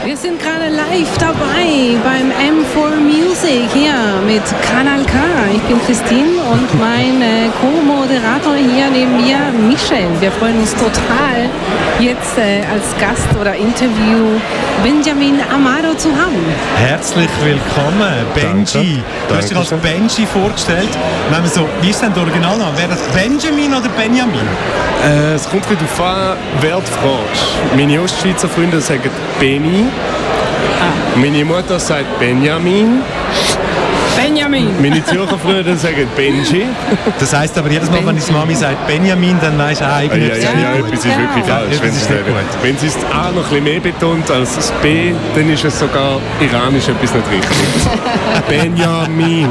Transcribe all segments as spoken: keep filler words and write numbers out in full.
Wir sind gerade live dabei beim M vier Music hier mit Kanal K. Ich bin Christine und mein äh, Co-Moderator hier neben mir, Michel. Wir freuen uns total, jetzt äh, als Gast oder Interview Benjamin Amado zu haben. Herzlich willkommen, Benji. Danke. Du hast dich als Benji vorgestellt. Wenn wir so, wie ist denn der Originalname? Wäre das Benjamin oder Benjamin? Äh, es kommt wieder darauf an, wer du fragst. Meine Ostschweizer Freunde sagen Benny. Ah. Meine Mutter sagt Benjamin. Benjamin. Meine Zürcher Freunde sagen Benji. Das heisst aber jedes Mal, wenn die Mami sagt Benjamin, dann weisst du auch Ja, irgendetwas. ja, ja, etwas ist wirklich Ja, falsch. etwas Wenn ist sie nicht gut. wenn sie es A noch ein bisschen mehr betont als das B, dann ist es sogar iranisch etwas nicht richtig. Benjamin.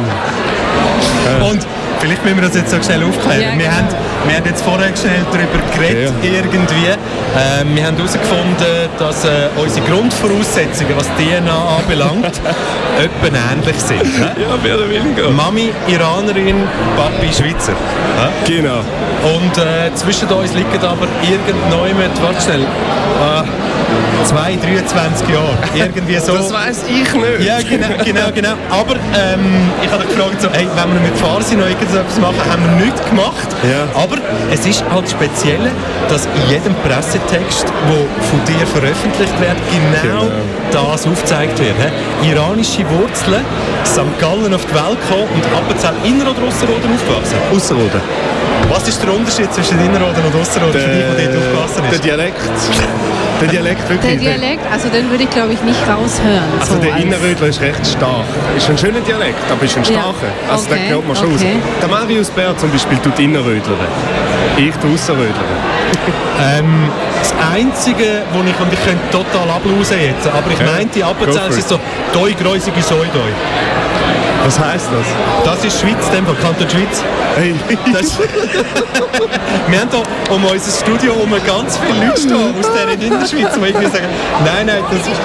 Und vielleicht müssen wir das jetzt so schnell aufklären. Ja, wir, genau. haben, wir haben jetzt vorher schnell darüber geredet, Ja. irgendwie. Ähm, wir haben herausgefunden, dass äh, unsere Grundvoraussetzungen, was D N A anbelangt, etwa ähnlich sind. Ne? Ja, mehr oder weniger. Mami Iranerin, Papi Schweizer. Ja? Genau. Und äh, zwischen uns liegen aber irgendjemand, warte schnell, äh, zwei, dreiundzwanzig Jahre. Irgendwie so. Das weiss ich nicht. Ja, genau, genau, genau. Aber ähm, ich habe gefragt, so, hey, wenn wir mit Farsi noch irgendetwas machen, haben wir nichts gemacht. Ja. Aber es ist halt speziell, dass in jedem Pressetext, der von dir veröffentlicht wird, genau, Genau. das aufgezeigt wird. He? Iranische Wurzeln, Sankt Gallen auf die Welt gekommen und Appenzell Innerrhoden oder Ausserrhoden aufgewachsen. Ausserrhoden. Was ist der Unterschied zwischen Innerrhoden und Ausserrhoden für dich, der dort aufgewachsen Der ist? Dialekt. Der Dialekt Der wirklich. Dialekt, also den würde ich glaube ich nicht raushören. Also so der als- Innerrödler ist recht stark. Ist ein schöner Dialekt, aber ist ein Ja. starker. Also Okay, den hört man schon okay. raus. Der Marius Bär zum Beispiel tut Innerrödler. Ich tue Ausserrödler. Ähm, das Einzige, wo ich, und ich könnte total ablosen jetzt, aber ich Ja, meinte, go Appenzell for ist so «Doi, gräusige Säudoi». Was heisst das? Das ist Schweiz, in dem Fall, Kanton Schweiz. Hey. Das wir haben hier um unser Studio herum ganz viele Leute stehen aus der Innerschweiz, die irgendwie sagen, nein, nein, das ist...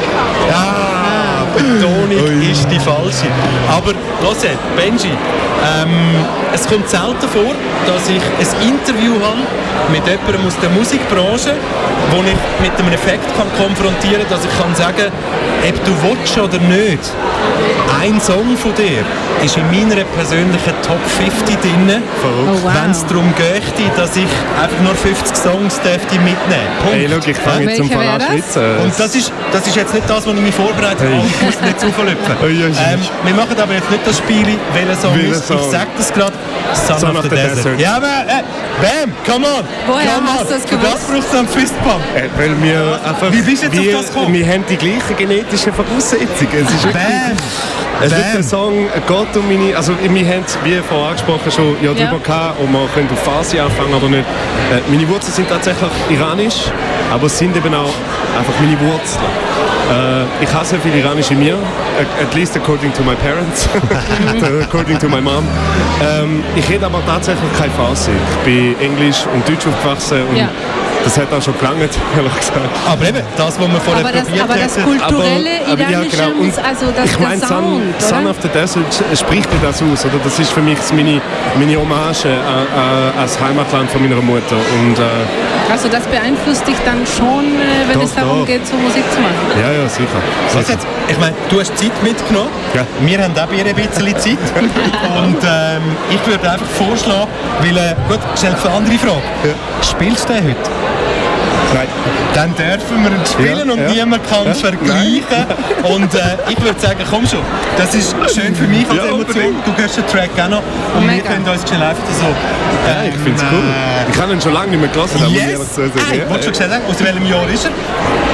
Ah, Betonung Ui. ist die falsche. Aber, los jetzt, Benji, ähm, es kommt selten vor, dass ich ein Interview habe mit jemandem aus der Musikbranche, wo ich mit einem Effekt kann konfrontieren kann, dass ich kann sagen, ob du willst oder nicht, ein Song von dir ist in meiner persönlichen Top fünfzig drin, Oh, wow. wenn es darum geht, dass ich einfach nur fünfzig Songs dürfte mitnehmen. Punkt. Hey, schau, ich fange jetzt zum Welcher Fall an wär das? schwitzen. Und das ist, das ist jetzt nicht das, was ich mich vorbereitet habe. Hey. Ich muss nicht zuflüpfen. Oh, ja, ja. ähm, wir machen aber jetzt nicht das Spiel, welcher Song Welcher ist. Song? Ich sage das gerade. Son, Son of the, Desert. Ja, aber äh, bam, come on. Woher come hast on. du das Für das gewusst? brauchst du einen Fistpump. Äh, weil wir einfach... Wie bist du jetzt auf wir, das gekommen? Wir haben die gleichen genetischen Voraussetzungen. Es ist wirklich... Bam. Es ist Bam. der Song geht um meine... Also wir haben, wie vorher angesprochen, schon ja, Ja. drüber gehabt und wir können auf Farsi anfangen oder nicht. Äh, meine Wurzeln sind tatsächlich iranisch, aber es sind eben auch einfach meine Wurzeln. Äh, ich habe sehr viel Iranisch in mir, at least according to my parents, according to my mom. Ähm, ich rede aber tatsächlich kein Farsi. Ich bin Englisch und Deutsch aufgewachsen und Ja. das hat auch schon gelangt, ehrlich gesagt. Aber eben, das, was wir vorher Aber das, probiert aber das hätten. kulturelle Aber- aber ja, iranische, genau. Und also das, ich meine, der Son, Sound, Son oder? of the Desert spricht mir das aus. Oder? Das ist für mich meine, meine Hommage an, an, an das Heimatland von meiner Mutter. Und, äh, Also das beeinflusst dich dann schon, äh, wenn Doch, es darum doch. geht, so Musik zu machen. ja, ja, sicher. Was jetzt? Ich meine, du hast Zeit mitgenommen. Ja. Wir haben auch ein bisschen Zeit. Und ähm, ich würde einfach vorschlagen, weil, äh, gut, schnell eine andere Frage. Spielst du den heute? Nein. Dann dürfen wir ihn spielen Ja, und ja. niemand kann es Ja, vergleichen. Und äh, ich würde sagen, komm schon, das ist schön für mich als Ja, Emotion. unbedingt. Du gehst den Track auch noch und wir Mega. können uns schnell einfach so... Ja, ich finde es ähm, cool. Ich habe ihn schon lange nicht mehr gelassen. da muss ich ehrlich Yes! sagen. Hey, Ja, wolltest du schnell sagen, aus welchem Jahr ist er?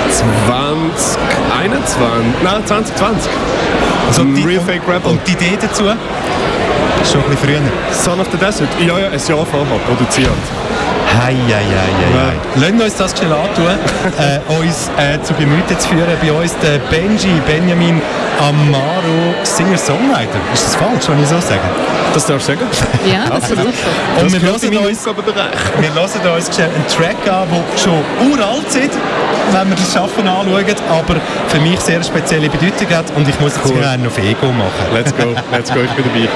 zwanzig einundzwanzig, nein, zwanzig zwanzig. Also Ein die- Real Fake Rebel. Und die Idee dazu? Schon ein bisschen früher. Son of the Desert, ja, ja, ein Jahr vorher produziert. Hei, hei, hei, hei. Lassen wir uns das schnell antun, äh, uns äh, zu Gemüte zu führen. Bei uns der Benji, Benjamin Amaro, Singer-Songwriter. Ist das falsch, wenn ich so sage? Das darfst du sagen? Ja, das ist super. Und Das wir gehört in hören, meinen uns, Aufgabenbereich. wir hören uns schnell einen Track an, der schon uralt ist, wenn wir das Schaffen anschauen, aber für mich sehr spezielle Bedeutung hat und ich muss jetzt Cool. hier einen auf Ego machen. Let's go, let's go, ich bin dabei.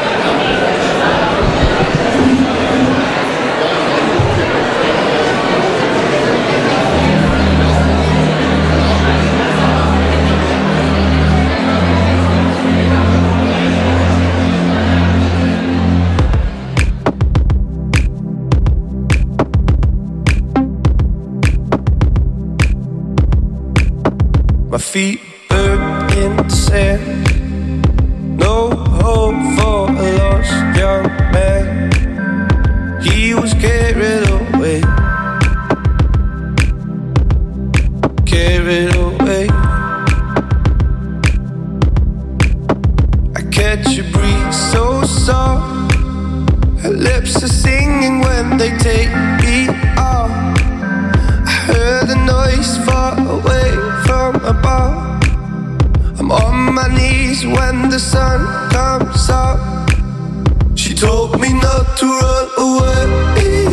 My feet burned in the sand. No hope for a lost young man. He was carried away, carried away. I catch a breeze so soft. Her lips are singing when they take me off. I heard the noise far away from above. I'm on my knees when the sun comes up. She told me not to run away.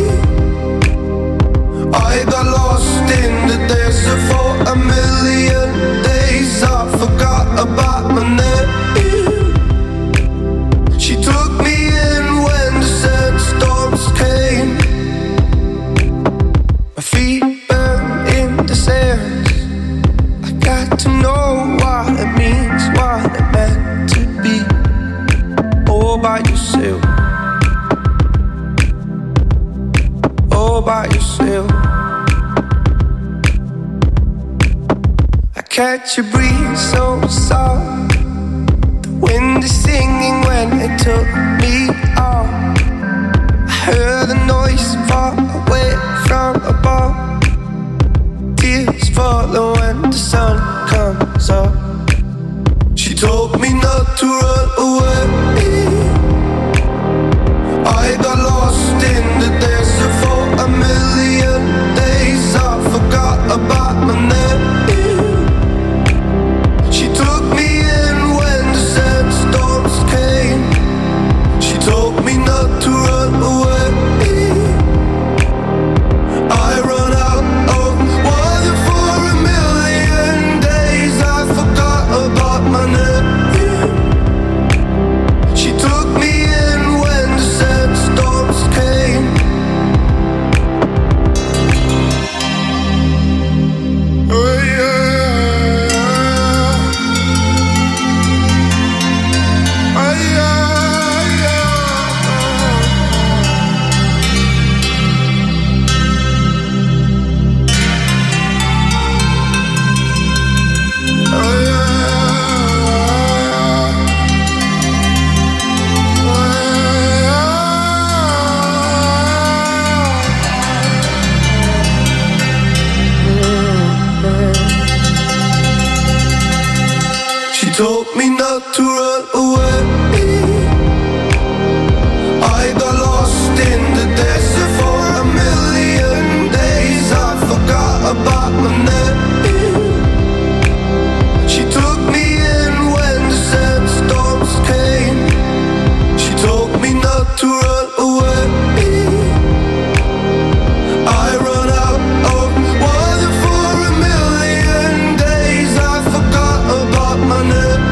I got lost in the desert for a million days. I forgot about my name. She took me in when the sandstorms came. My feet burn in the sands. I got to know what it means, what it meant to be all by yourself, all by yourself. I catch a breeze so soft. The wind is singing when it took me off. I heard the noise far away from above. Tears follow when the sun comes up. She told me not to run away. I got lost in the desert for a million days. I forgot about my name. She took me in when the sandstorms came. She told me not to run away. I run out of water for a million days. I forgot about my name. She took me in when the sandstorms came. Oh yeah, oh yeah, yeah. Oh yeah. She told me not to run away. I got lost in the desert for a million days. I forgot about my name. She took me in when the sandstorms came. She told me not to run away. I run out of water for a million days. I forgot about my name.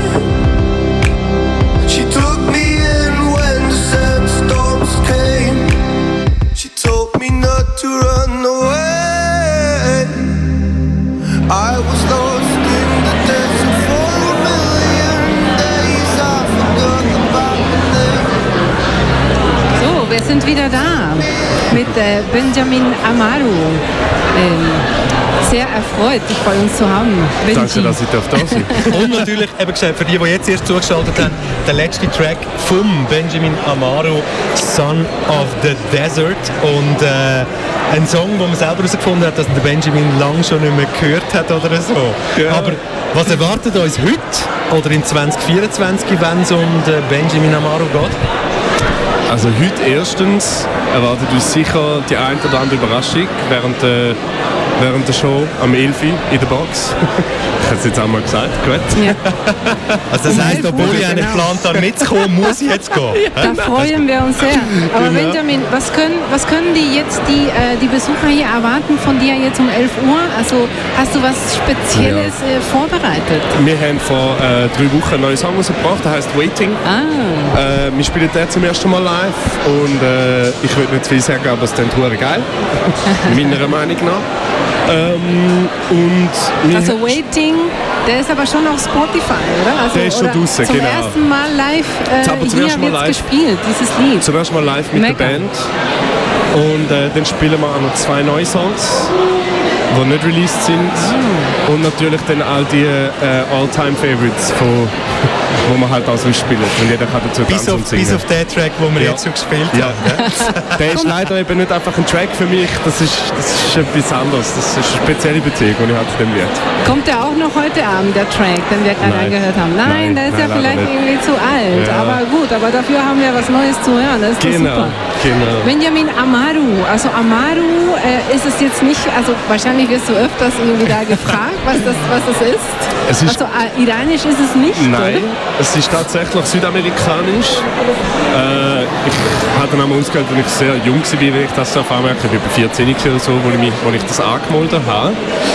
She took me in when the sandstorms came. She told me not to run away. I was lost in the desert for a million days. I forgot about my name. So, wir sind wieder da mit äh, Benjamin Amaru. Ähm, sehr erfreut, dich bei uns zu haben. Benji. Danke, dass ich da sein darf. Und natürlich, eben gesagt, für die, die jetzt erst zugeschaltet haben, der letzte Track vom Benjamin Amaru, Son of the Desert. Und äh, ein Song, wo man selber herausgefunden hat, dass der Benjamin lange schon nicht mehr gehört hat oder so. Ja. Aber was erwartet uns heute oder in zwanzig vierundzwanzig, wenn es um den Benjamin Amaru geht? Also heute erstens erwartet uns sicher die ein oder andere Überraschung während der, während der Show am elf Uhr in der Box. Ich habe es jetzt auch mal gesagt, gut. Ja. Also das heisst, obwohl ich eigentlich genau. geplant habe mitzukommen, muss ich jetzt gehen. Da freuen wir uns sehr. Aber Benjamin, was können, was können die jetzt die, äh, die Besucher hier erwarten von dir jetzt um elf Uhr? Also hast du was Spezielles äh, vorbereitet? Wir haben vor äh, drei Wochen einen neuen Song rausgebracht, der heißt Waiting. Ah. Äh, wir spielen den zum ersten Mal live und äh, ich würde nicht zu viel sagen, aber es klingt verdammt geil, meiner Meinung nach. Ähm, und also Waiting, der ist aber schon auf Spotify, oder? Also, der ist schon draussen, zum genau. Zum ersten Mal live äh, aber zum hier ersten Mal wird's live. gespielt, dieses Lied. Zum ersten Mal live mit Mega. der Band. Und äh, dann spielen wir auch noch zwei neue Songs, die nicht released sind. Mm. Und natürlich dann all die äh, All-Time-Favorites, von, wo man halt auch so spielt. Und jeder kann dazu bis tanzen auf, und singen. Bis auf den Track, den wir ja. jetzt schon gespielt ja. haben. Ja. Der ist leider eben nicht einfach ein Track für mich, das ist, das ist etwas anderes. Das ist eine spezielle Beziehung, die ich halt zu dem Lied. Kommt der auch noch heute Abend, der Track, den wir gerade angehört haben? Nein, Nein, der ist nein, ja vielleicht nicht. irgendwie zu alt. Ja. Aber gut, aber dafür haben wir was Neues zu hören. Das ist Genau, doch super. genau. Benjamin Amaru, also Amaru äh, ist es jetzt nicht, also wahrscheinlich wirst du öfters irgendwie da gefragt, was das, was das ist. Es ist also äh, iranisch ist es nicht, Nein, oder? es ist tatsächlich südamerikanisch. Äh, ich hatte dann einmal ausgehört, als ich sehr jung war, wie ich das erfahren habe. Ich war etwa vierzehn oder so, wo ich, mich, wo ich das angemeldet habe.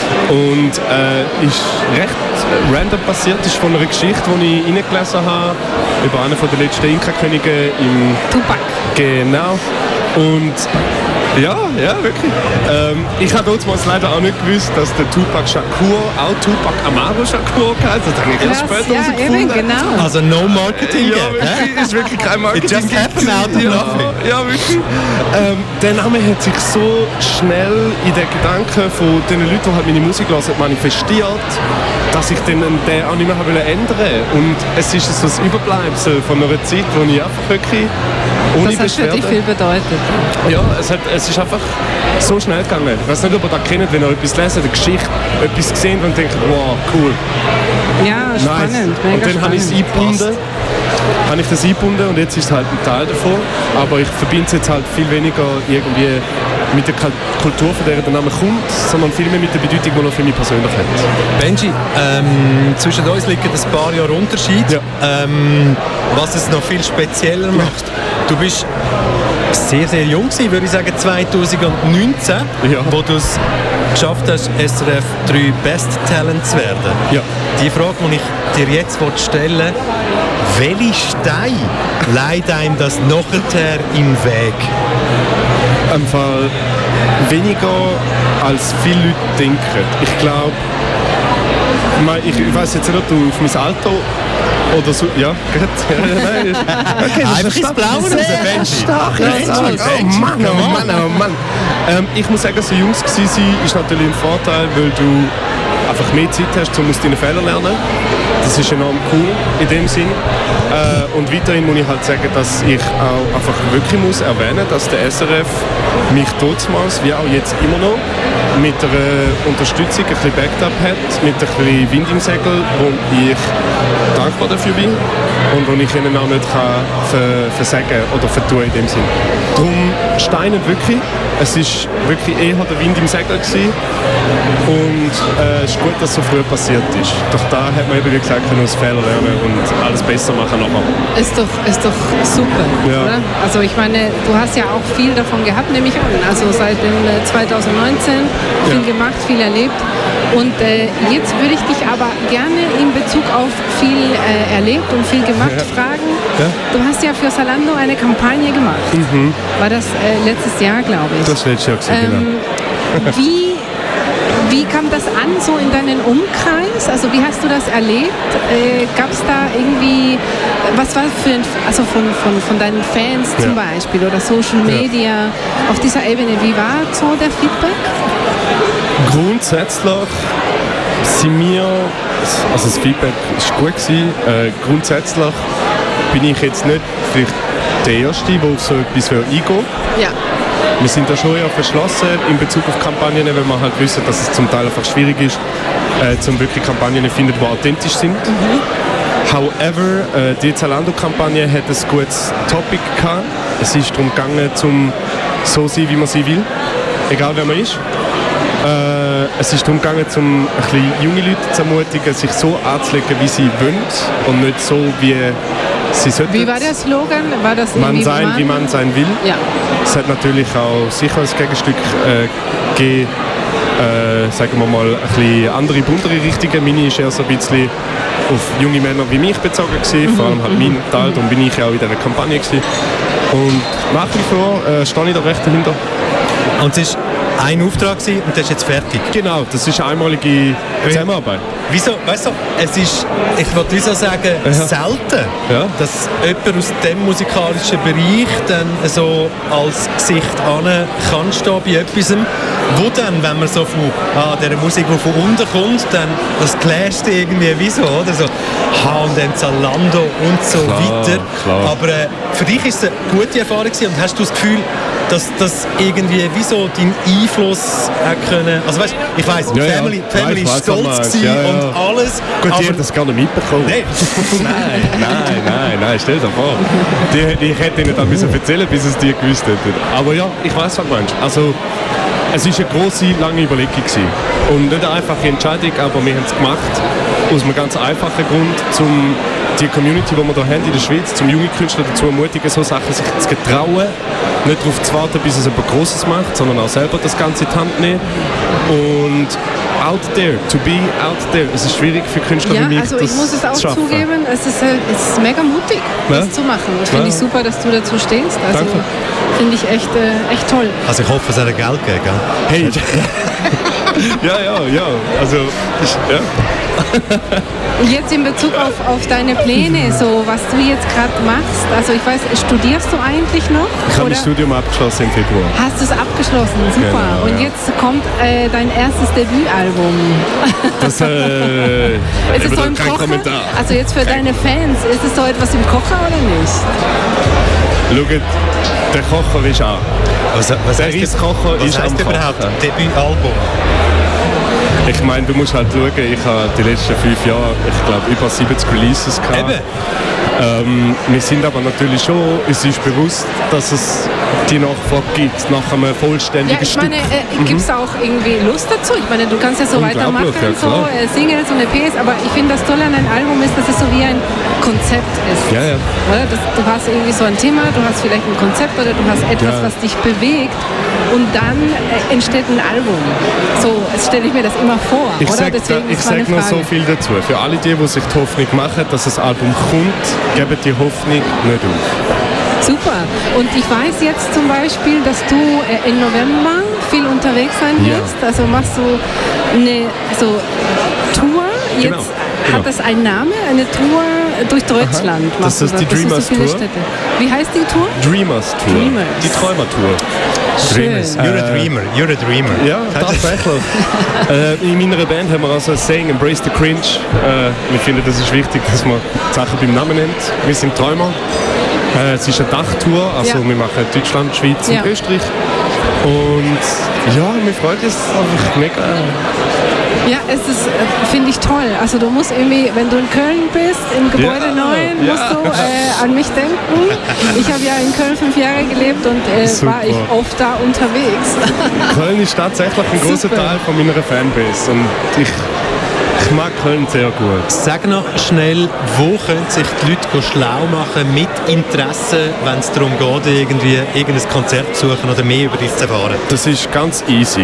Und äh, ist recht random passiert, ist von einer Geschichte, die ich reingelesen habe, über einen der letzten Inka-Könige im... Tupac. Genau. Und ja, ja, wirklich. Ähm, ich habe damals leider auch nicht gewusst, dass der Tupac Shakur auch Tupac Amaru Shakur heißt. Das habe ich erst Krass, später ja, herausgefunden. eben, genau. Also no Marketing Ja, yet, wirklich, hä? ist wirklich kein Marketing. It just happened out of ja, nothing. ja, wirklich. Ähm, der Name hat sich so schnell in den Gedanken von den Leuten, die halt meine Musik hören, manifestiert, dass ich den, den auch nicht mehr habe ändern wollte. Und es ist so ein Überbleibsel von einer Zeit, wo ich einfach wirklich ohne Das hat für dich Beschwerde... viel bedeutet. Ja, es, hat, es ist einfach so schnell gegangen. Ich weiß nicht, ob ihr das kennt, wenn ihr etwas lesen, eine Geschichte, etwas gesehen und denkt, wow, cool. Ja, spannend. Nice. Mega Und dann habe ich es spannend. eingebunden. Habe ich das eingebunden und jetzt ist es halt ein Teil davon. Aber ich verbinde es jetzt halt viel weniger irgendwie mit der Kul- Kultur, von der der Name kommt, sondern viel mehr mit der Bedeutung, die er für mich persönlich hat. Benji, ähm, zwischen uns liegen ein paar Jahre Unterschied, Ja. ähm, was es noch viel spezieller macht. Du bist sehr, sehr jung gewesen, würde ich sagen, zwanzig neunzehn, Ja. wo du es geschafft hast, S R F drei Best Talent zu werden. Ja. Die Frage, die ich dir jetzt stellen will, welche Steine leidet einem das nachher im Weg? Im Fall weniger als viele Leute denken. Ich glaube, ich, ich weiß jetzt nicht, ob du auf mein Alter oder so. Ja, gut. Ja, nein. Okay, das Einfach ist ins Blaue raus, Benji. stark. Benji, Ja, Benji, oh Mann, oh come on. Mann, oh Mann. Ähm, ich muss sagen, so Jungs gewesen sein ist natürlich ein Vorteil, weil du einfach mehr Zeit hast, um aus deinen Fehlern zu lernen. Das ist enorm cool in dem Sinn. Äh, und weiterhin muss ich halt sagen, dass ich auch einfach wirklich muss erwähnen, dass der S R F mich damals, wie auch jetzt immer noch, mit einer Unterstützung ein bisschen backed up hat, mit ein bisschen Wind im Segel, wo ich dankbar dafür bin und wo ich ihnen auch nicht kann ver versagen oder vertun in dem Sinn. Darum steinen wirklich. Es ist wirklich eher der Wind im Segel gewesen. Und äh, es ist gut, dass so früh passiert ist. Doch da hat man eben, wie gesagt, können aus Fehlern lernen und alles besser machen nachher. Ist doch, ist doch super, Ja. oder? Also ich meine, du hast ja auch viel davon gehabt, nehme ich an. Also seit dem äh, zwanzig neunzehn viel Ja. gemacht, viel erlebt. Und äh, jetzt würde ich dich aber gerne in Bezug auf viel äh, erlebt und viel gemacht Ja. fragen. Ja. Du hast ja für Zalando eine Kampagne gemacht. War das äh, letztes Jahr, glaube ich. Das letztes Jahr gewesen, Ähm, wie, wie kam das an, so in deinen Umkreis? Also wie hast du das erlebt? Äh, Gab es da irgendwie, was war für ein, also von, von, von deinen Fans zum Ja. Beispiel oder Social Media auf dieser Ebene, wie war so der Feedback? Grundsätzlich sind wir, also das Feedback ist gut gewesen. Äh, grundsätzlich bin ich jetzt nicht vielleicht der Erste, der auf so etwas eingehen will. Ja. Wir sind da schon eher verschlossen in Bezug auf Kampagnen, weil wir halt wissen, dass es zum Teil einfach schwierig ist, äh, zum wirklich Kampagnen zu finden, die authentisch sind. However, äh, die Zalando-Kampagne hat ein gutes Topic gehabt. Es ist darum gegangen, zum so sein, wie man sein will, egal wer man ist. Äh, es ist darum gegangen, um ein bisschen junge Leute zu ermutigen, sich so anzulegen, wie sie wollen und nicht so, wie sie sollten. Wie war der Slogan? War das Man irgendwie sein, wie man sein will. Ja. Es hat natürlich auch sicher ein Gegenstück äh, gegeben, äh, sagen wir mal, ein bisschen andere, buntere Richtungen. Meine ist eher so ein bisschen auf junge Männer wie mich bezogen gewesen, vor allem halt mein Teil, darum bin ich ja auch in dieser Kampagne gewesen. Und nach wie vor äh, stehe ich da recht dahinter. Und es ist ein Auftrag gewesen und der ist jetzt fertig. Genau, das ist eine einmalige Zusammenarbeit. Wieso, weißt du, es ist, ich wollte wieso sagen, Ja. selten, Ja. dass jemand aus dem musikalischen Bereich dann so als Gesicht an kann stehen bei etwas, wo dann, wenn man so von ah, dieser Musik, die von unten kommt, dann das clasht irgendwie wieso, oder so H und M, Zalando und so Klar, weiter. klar. Aber äh, für dich ist es eine gute Erfahrung gewesen und hast du das Gefühl, dass das irgendwie wieso deinen Einfluss hat können, also weißt, ich weiss, die Ja, ja. Family, die Family Ja, ich ist weiss, was stolz du meinst. gewesen Ja, ja. und alles. Gut, aber die haben das gar nicht mitbekommen. Nein. nein, nein, nein, nein, stell dir vor. Die, ich hätte ihnen das müssen erzählen, bis es die gewusst hätten. Aber ja, ich weiss, was du meinst. Also, es war eine grosse, lange Überlegung gewesen. Und nicht eine einfache Entscheidung, aber wir haben es gemacht aus einem ganz einfachen Grund, um die Community, die wir hier haben in der Schweiz, zum junge Künstler dazu ermutigen, so Sachen sich zu getrauen, nicht darauf zu warten, bis es jemand Grosses macht, sondern auch selber das Ganze in die Hand nehmen. Und out there, to be out there. Es ist schwierig für Künstler Ja, wie mich, also das ich muss es auch zu schaffen. zugeben, es ist, äh, es ist mega mutig, Ja. das zu machen. Das finde Ja. ich super, dass du dazu stehst. Also Danke. finde ich echt, äh, echt toll. Also ich hoffe, es hat ein Geld gegeben, gell? Hey! ja, ja, ja. Also, ich, ja. Jetzt in Bezug auf, auf deine Pläne, so was du jetzt gerade machst. Also ich weiß, studierst du eigentlich noch? Ich habe Oder das Studium abgeschlossen im Februar. hast du es abgeschlossen? Super. Genau, Und ja. jetzt kommt äh, dein erstes Debütalbum. Das äh, Ist es eben so im kein Kocher? Kommentar. Also jetzt für deine Fans, ist es so etwas im Kocher oder nicht? Schaut, der Kocher ist an. Was, was Der heisst- Reiskocher was ist heisst am überhaupt Kochen. Debütalbum? Ich meine, du musst halt schauen, ich habe die letzten fünf Jahre, ich glaube, über siebzig Releases gehabt. Eben. Ähm, wir sind aber natürlich schon, es ist bewusst, dass es die Nachfrage gibt nach einem vollständigen Ja, ich Stück. meine, äh, gibt es auch irgendwie Lust dazu? Ich meine, du kannst ja so Unglaublich, weitermachen, ja, so klar. äh, Singles und E Ps, aber ich finde, das Tolle an einem Album ist, dass es so wie ein Konzept ist. Ja, ja. Oder? Das, du hast irgendwie so ein Thema, du hast vielleicht ein Konzept oder du hast etwas, Ja. was dich bewegt und dann äh, entsteht ein Album. So stelle ich mir das immer vor, Ich oder? sage Deswegen ich ist meine sag nur Frage. so viel dazu. Für alle die, die sich die Hoffnung machen, dass das Album kommt, geben die Hoffnung nicht auf. Super. Und ich weiß jetzt zum Beispiel, dass du äh, im November viel unterwegs sein Ja. wirst. Also machst du eine so Tour. Jetzt Genau, genau. hat das einen Namen, eine Tour durch Deutschland. Aha. machst Das ist du die Das sind Dreamers so viele Tour. Städte. Wie heißt die Tour? Dreamers Tour. Dreamers. Die Träumer-Tour. Schön. You're a dreamer, you're a dreamer. Ja, tatsächlich. äh, in meiner Band haben wir also ein Saying, Embrace the Cringe. Äh, wir finden, das ist wichtig, dass man die Sachen beim Namen nennt. Wir sind Träumer. Äh, es ist eine Dachtour, also Ja. wir machen Deutschland, Schweiz Ja. und Österreich. Und ja, wir freuen uns einfach mega. Ja, es ist, äh, finde ich toll. Also du musst irgendwie, wenn du in Köln bist, im Gebäude Ja, neun, ja. musst du äh, an mich denken. Ich habe ja in Köln fünf Jahre gelebt und äh, Super. war ich oft da unterwegs. Köln ist tatsächlich ein großer Super. Teil von meiner Fanbase und ich, ich mag Köln sehr gut. Sag noch schnell, wo können sich die Leute schlau machen mit Interesse, wenn es darum geht, irgendwie irgendein Konzert zu suchen oder mehr über dich zu erfahren? Das ist ganz easy.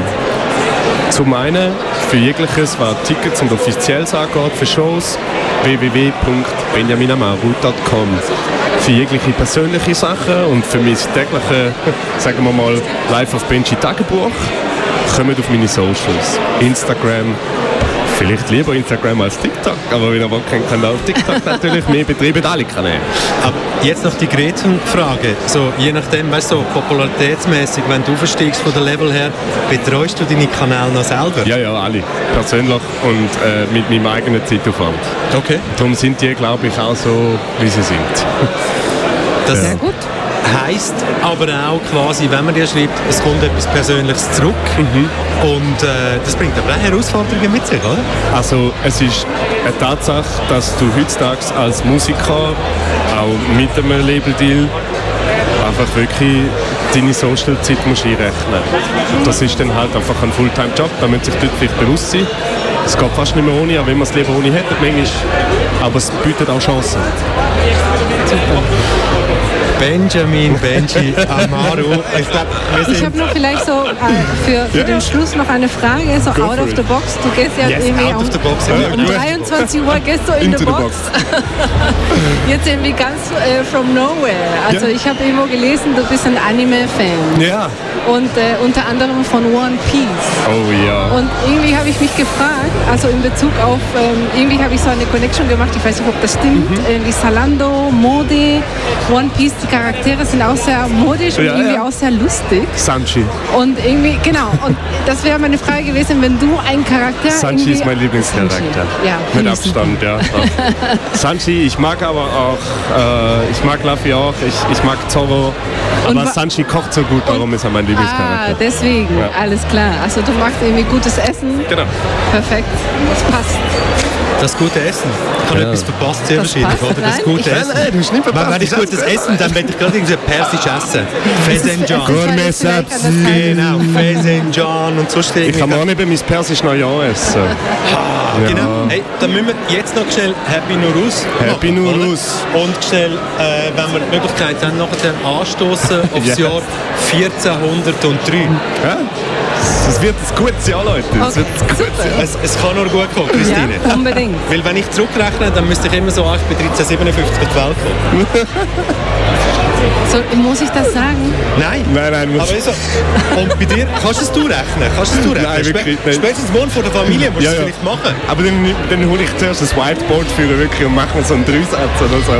Zum einen für jegliches, was Tickets und Offizielles angeht, für Shows, w w w punkt benjamin amaru punkt com. Für jegliche persönliche Sachen und für mein tägliches, sagen wir mal, Life of Benji Tagebuch, kommt auf meine Socials. Instagram, vielleicht lieber Instagram als TikTok, aber wenn ihr wollt, könnt ihr auf TikTok natürlich mehr betreiben alle Kanäle. Aber jetzt noch die Gretchenfrage. So, je nachdem, weißt du, so popularitätsmäßig, wenn du aufsteigst von der Level her, betreust du deine Kanäle noch selber? Ja, ja, alle. Persönlich und äh, mit meinem eigenen Zeitaufwand. Okay. Darum sind die, glaube ich, auch so, wie sie sind. Das Sehr gut. heisst aber auch quasi, wenn man dir schreibt, es kommt etwas Persönliches zurück. Und äh, das bringt aber auch Herausforderungen mit sich, oder? Also es ist eine Tatsache, dass du heutzutage als Musiker, auch mit einem Label-Deal, einfach wirklich deine Social-Zeit musst einrechnen. Und das ist dann halt einfach ein Fulltime-Job, da müssen sich die Leute vielleicht bewusst sein. Es geht fast nicht mehr ohne, auch wenn man es lieber ohne hätte, manchmal. Aber es bietet auch Chancen. Benjamin Benji Amaru. Ich glaube, wir Ich sind... habe noch vielleicht so äh, für, für den Schluss noch eine Frage, so Go out for of it. the box. Du gehst ja Yes, irgendwie out um, of the box. Ja, um gut. dreiundzwanzig Uhr gehst du in Into the the box. Jetzt irgendwie ganz äh, from nowhere. Also Ja. ich habe irgendwo gelesen, du bist ein Anime-Fan. Ja. Und äh, unter anderem von One Piece. Oh ja. Und irgendwie habe ich mich gefragt, also in Bezug auf, ähm, irgendwie habe ich so eine Connection gemacht, ich weiß nicht, ob das stimmt, Mhm. irgendwie Zalando, Mode, One Piece, die Charaktere sind auch sehr modisch und Ja, irgendwie ja. auch sehr lustig. Sanchi. Und irgendwie, genau, und das wäre meine Frage gewesen, wenn du einen Charakter Sanchi irgendwie... ist mein Lieblingscharakter. Sanchi, ja. Mit finde ich super. Abstand, ja. Sanchi, ich mag aber auch, äh, ich mag Luffy auch, ich, ich mag Zorro. Und Aber wa- Sanchi kocht so gut, darum ist er mein Ah, Lieblingscharakter. deswegen, Ja. alles klar. Also du magst irgendwie gutes Essen. Genau. Perfekt, das passt. Das gute Essen. Ich habe Ja. etwas verpasst, sehr Das wahrscheinlich, passt, oder? Das nein, gute ich- Essen. Nein, nein, du hast nicht Wenn, verpasst. wenn ich gutes Essen, dann werde ich gerade irgendwie persisch essen. Fesenjan. Gourmet Sapsi. Genau, Fesenjan und sonst Ich irgendwie. kann morgen eben mein Persisch Neujahr essen. Genau. Hey, dann müssen wir jetzt noch schnell Happy Nuruz Happy machen, oder? Nuruz. Und schnell, äh, wenn wir die Möglichkeit haben, nachher anstoßen aufs Ja. Jahr vierzehnhundertdrei. Ja? Es wird ein gutes Jahr, Leute. Es Okay, wird ein gutes super. Jahr. Es, es kann nur gut kommen, Christine. Ja, unbedingt. Weil wenn ich zurückrechne, dann müsste ich immer so, ah, ich bin dreizehnhundertsiebenundfünfzig auf die Welt kommen. So, muss ich das sagen? Nein. Nein, nein, muss Aber also, und bei dir, kannst du es durchrechnen? Kannst du es durchrechnen? Nein, wirklich Spä- nicht. Spätestens morgen vor der Familie musst du Ja, es ja. vielleicht machen. Aber dann, dann hole ich zuerst das Whiteboard für wirklich und mache so einen Dreisatz oder so.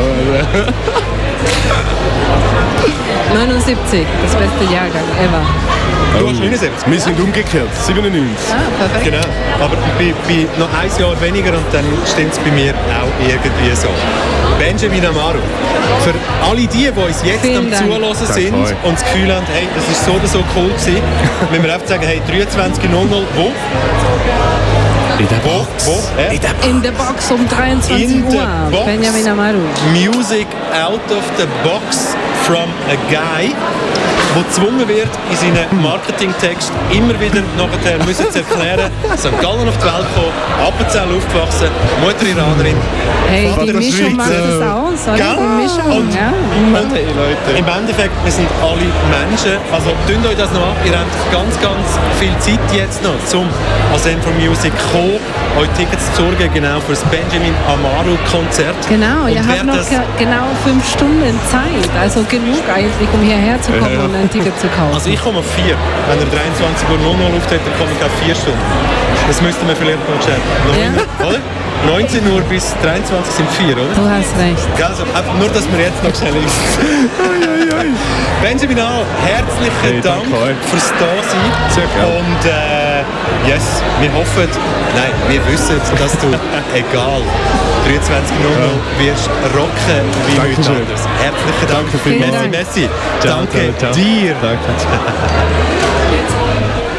neunundsiebzig, das beste Jahrgang ever. Du hast neunundsiebzig. Wir sind umgekehrt, siebenundneunzig. Ah, perfekt. Genau. Aber bei, bei noch ein Jahr weniger und dann stimmt es bei mir auch irgendwie so. Benjamin Amaru. Für alle die, die uns jetzt Vielen am Dank. Zuhören sind Danke euch. und das Gefühl haben, hey, das ist so oder so cool gewesen, müssen wir einfach sagen, hey, dreiundzwanzig null null, wo? In der Wo? Wo? Ja. In der Box um dreiundzwanzig In Uhr. der Box. Benjamin Amaru. Music out of the box from a guy, der gezwungen wird, in seinen Marketingtext immer wieder nachher müssen zu erklären, Sankt Gallen auf die Welt gekommen, Appenzell aufgewachsen, Mutter Iranerin, Hey, Vater die Mischung macht Schweizer. es aus, oder? Gell? Die Mischung, Und- ja. Und im Endeffekt, wir sind alle Menschen. Also tun euch das noch ab. Ihr habt ganz, ganz viel Zeit jetzt noch, um an M vier Music zu kommen, euch Tickets zu sorgen, genau für das Benjamin Amaru Konzert. Genau, Und ihr wer habt noch das- ge genau fünf Stunden Zeit. Also genug eigentlich, um hierher zu kommen Ja. und ein Ticket zu kaufen. Also ich komme auf vier. Wenn er dreiundzwanzig Uhr null null auftritt, dann komme ich auf vier Stunden. Das müssten wir vielleicht noch schnell. Ja. Oder? neunzehn Uhr bis dreiundzwanzig sind vier, oder? Du hast recht. Ja, also einfach nur, dass wir jetzt noch schnell ist. Benjamin Amaru, herzlichen Hey, Dank danke euch. fürs Dasein. Sehr gerne. Und äh, yes, wir hoffen, nein, wir wissen, dass du, egal, dreiundzwanzig null null wirst rocken wie nichts Dankeschön. anderes. Herzlichen Dank. Danke Vielen Messi, Dank. Messi. Ciao, Danke ciao, ciao. dir. Danke.